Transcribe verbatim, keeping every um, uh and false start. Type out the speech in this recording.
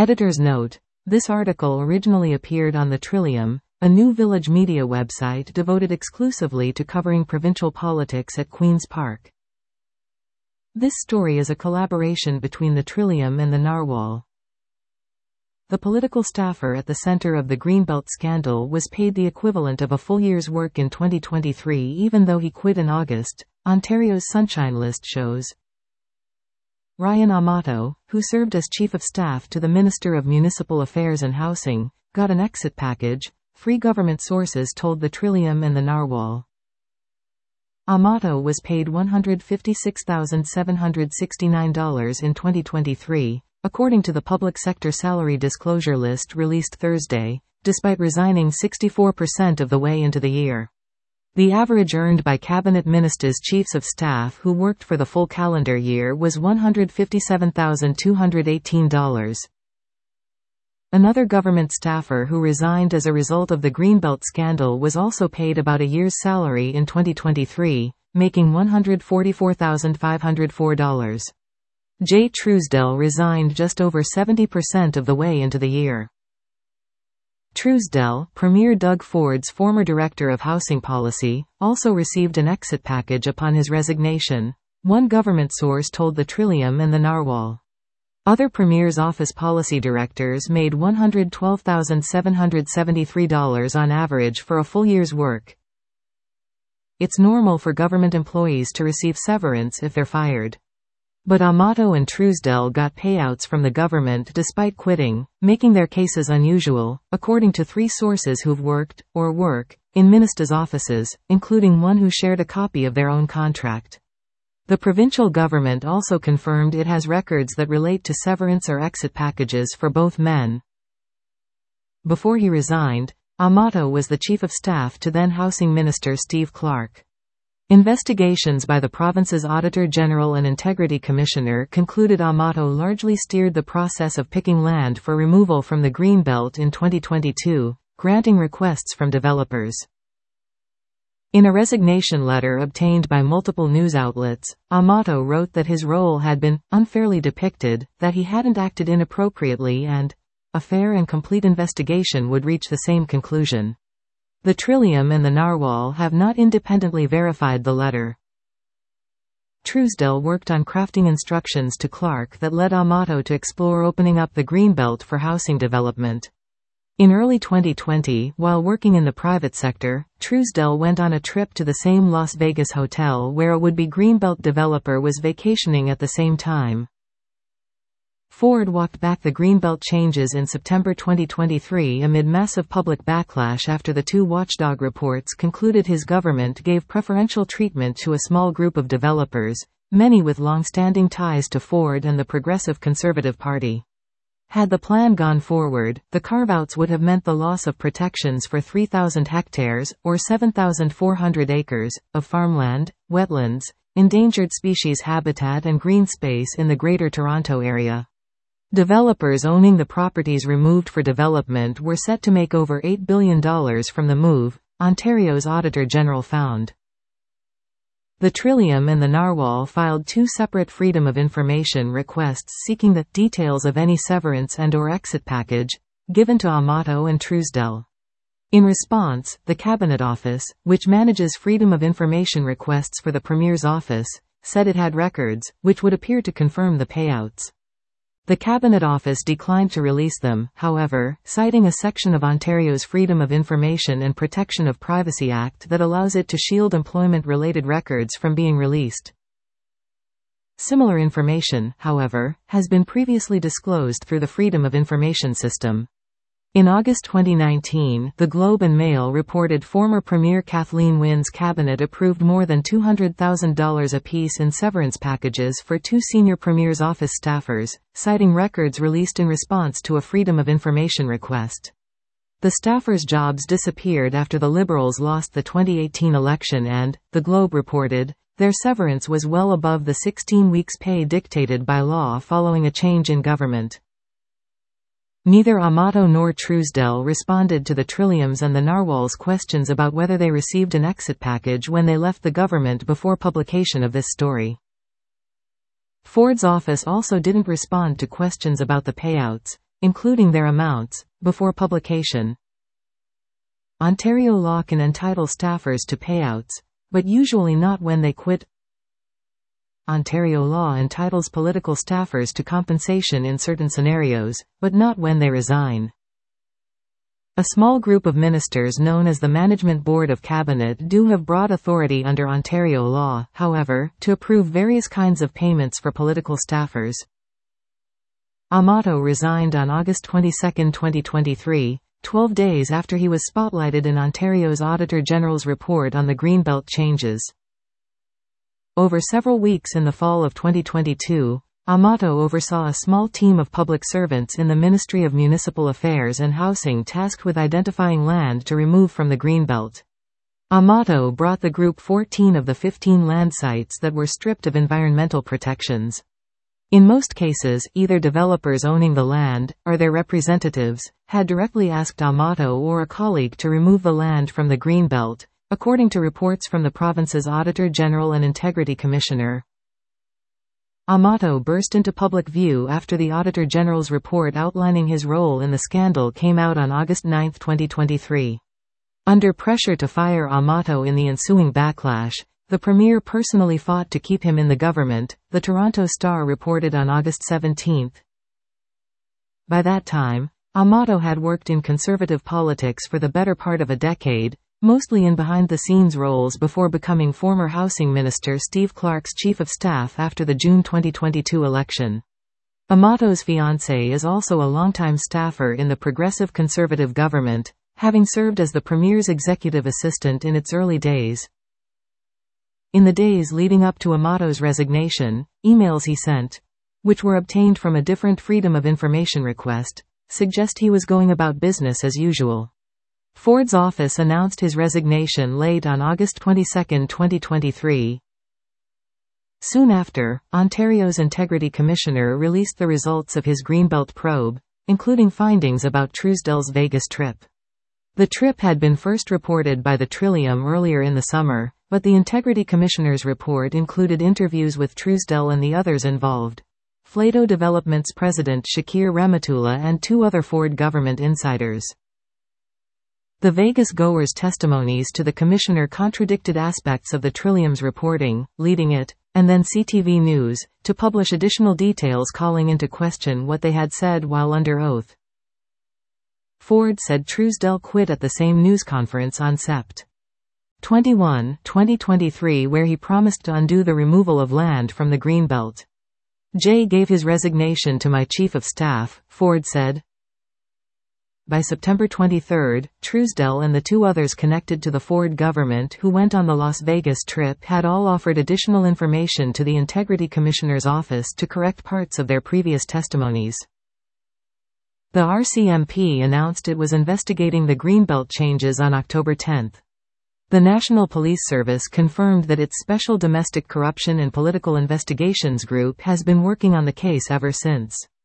Editor's note: this article originally appeared on the Trillium, a new Village Media website devoted exclusively to covering provincial politics at Queen's Park. This story is a collaboration between the Trillium and the Narwhal. The political staffer at the center of the Greenbelt scandal was paid the equivalent of a full year's work in twenty twenty-three even though he quit in August, Ontario's Sunshine List shows. Ryan Amato, who served as Chief of Staff to the Minister of Municipal Affairs and Housing, got an exit package, free government sources told the Trillium and the Narwhal. Amato was paid one hundred fifty-six thousand seven hundred sixty-nine dollars in twenty twenty-three, according to the Public Sector Salary Disclosure List released Thursday, despite resigning sixty-four percent of the way into the year. The average earned by Cabinet Ministers' Chiefs of Staff who worked for the full calendar year was one hundred fifty-seven thousand two hundred eighteen dollars. Another government staffer who resigned as a result of the Greenbelt scandal was also paid about a year's salary in twenty twenty-three, making one hundred forty-four thousand five hundred four dollars. Jay Truesdell resigned just over seventy percent of the way into the year. Truesdell, Premier Doug Ford's former Director of Housing Policy, also received an exit package upon his resignation, one government source told the Trillium and the Narwhal. Other Premier's office policy directors made one hundred twelve thousand seven hundred seventy-three dollars on average for a full year's work. It's normal for government employees to receive severance if they're fired. But Amato and Truesdell got payouts from the government despite quitting, making their cases unusual, according to three sources who've worked, or work, in ministers' offices, including one who shared a copy of their own contract. The provincial government also confirmed it has records that relate to severance or exit packages for both men. Before he resigned, Amato was the Chief of Staff to then Housing Minister Steve Clark. Investigations by the province's Auditor General and Integrity Commissioner concluded Amato largely steered the process of picking land for removal from the Greenbelt in twenty twenty-two, granting requests from developers. In a resignation letter obtained by multiple news outlets, Amato wrote that his role had been unfairly depicted, that he hadn't acted inappropriately and a fair and complete investigation would reach the same conclusion. The Trillium and the Narwhal have not independently verified the letter. Truesdell worked on crafting instructions to Clark that led Amato to explore opening up the Greenbelt for housing development. In early twenty twenty, while working in the private sector, Truesdell went on a trip to the same Las Vegas hotel where a would-be Greenbelt developer was vacationing at the same time. Ford walked back the Greenbelt changes in September twenty twenty-three amid massive public backlash after the two watchdog reports concluded his government gave preferential treatment to a small group of developers, many with long-standing ties to Ford and the Progressive Conservative Party. Had the plan gone forward, the carve-outs would have meant the loss of protections for three thousand hectares, or seven thousand four hundred acres, of farmland, wetlands, endangered species habitat and green space in the Greater Toronto Area. Developers owning the properties removed for development were set to make over eight billion dollars from the move, Ontario's Auditor General found. The Trillium and the Narwhal filed two separate Freedom of Information requests seeking the details of any severance and or exit package given to Amato and Truesdell. In response, the Cabinet Office, which manages Freedom of Information requests for the Premier's office, said it had records, which would appear to confirm the payouts. The Cabinet Office declined to release them, however, citing a section of Ontario's Freedom of Information and Protection of Privacy Act that allows it to shield employment-related records from being released. Similar information, however, has been previously disclosed through the Freedom of Information system. In August twenty nineteen, The Globe and Mail reported former Premier Kathleen Wynne's cabinet approved more than two hundred thousand dollars apiece in severance packages for two senior Premier's office staffers, citing records released in response to a Freedom of Information request. The staffers' jobs disappeared after the Liberals lost the twenty eighteen election and, The Globe reported, their severance was well above the sixteen weeks' pay dictated by law following a change in government. Neither Amato nor Truesdell responded to the Trillium's and the Narwhal's questions about whether they received an exit package when they left the government before publication of this story. Ford's office also didn't respond to questions about the payouts, including their amounts, before publication. Ontario law can entitle staffers to payouts, but usually not when they quit. Ontario law entitles political staffers to compensation in certain scenarios, but not when they resign. A small group of ministers known as the Management Board of Cabinet do have broad authority under Ontario law, however, to approve various kinds of payments for political staffers. Amato resigned on August twenty-second, twenty twenty-three, twelve days after he was spotlighted in Ontario's Auditor General's report on the Greenbelt changes. Over several weeks in the fall of twenty twenty-two, Amato oversaw a small team of public servants in the Ministry of Municipal Affairs and Housing tasked with identifying land to remove from the Greenbelt. Amato brought the group fourteen of the fifteen land sites that were stripped of environmental protections. In most cases, either developers owning the land, or their representatives, had directly asked Amato or a colleague to remove the land from the Greenbelt, according to reports from the province's Auditor General and Integrity Commissioner. Amato burst into public view after the Auditor General's report outlining his role in the scandal came out on August ninth, twenty twenty-three. Under pressure to fire Amato in the ensuing backlash, the Premier personally fought to keep him in the government, the Toronto Star reported on August seventeenth. By that time, Amato had worked in conservative politics for the better part of a decade, mostly in behind-the-scenes roles before becoming former Housing Minister Steve Clark's Chief of Staff after the June twenty twenty-two election. Amato's fiancée is also a longtime staffer in the Progressive Conservative government, having served as the Premier's executive assistant in its early days. In the days leading up to Amato's resignation, emails he sent, which were obtained from a different Freedom of Information request, suggest he was going about business as usual. Ford's office announced his resignation late on August twenty-second, twenty twenty-three. Soon after, Ontario's Integrity Commissioner released the results of his Greenbelt probe, including findings about Truesdell's Vegas trip. The trip had been first reported by the Trillium earlier in the summer, but the Integrity Commissioner's report included interviews with Truesdell and the others involved, Flato Development's president Shakir Rematula and two other Ford government insiders. The Vegas goers' testimonies to the commissioner contradicted aspects of the Trillium's reporting, leading it, and then C T V News, to publish additional details calling into question what they had said while under oath. Ford said Truesdell quit at the same news conference on September twenty-first, twenty twenty-three where he promised to undo the removal of land from the Greenbelt. Jay gave his resignation to my chief of staff, Ford said. By September twenty-third, Truesdell and the two others connected to the Ford government who went on the Las Vegas trip had all offered additional information to the Integrity Commissioner's office to correct parts of their previous testimonies. The R C M P announced it was investigating the Greenbelt changes on October tenth. The National Police Service confirmed that its Special Domestic Corruption and Political Investigations Group has been working on the case ever since.